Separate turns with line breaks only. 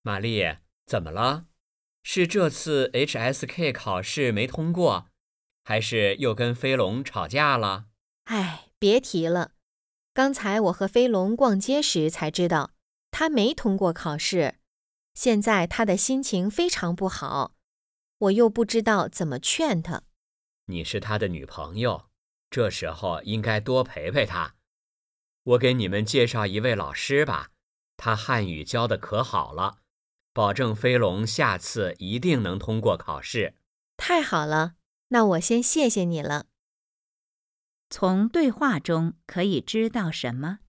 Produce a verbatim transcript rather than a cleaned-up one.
玛丽，怎么了？是这次 H S K 考试没通过，还是又跟飞龙吵架了？
哎，别提了，刚才我和飞龙逛街时才知道，他没通过考试，现在他的心情非常不好，我又不知道怎么劝他。
你是他的女朋友，这时候应该多陪陪他。我给你们介绍一位老师吧，他汉语教的可好了，保证飞龙下次一定能通过考试。
太好了，那我先谢谢你了。
从对话中可以知道什么？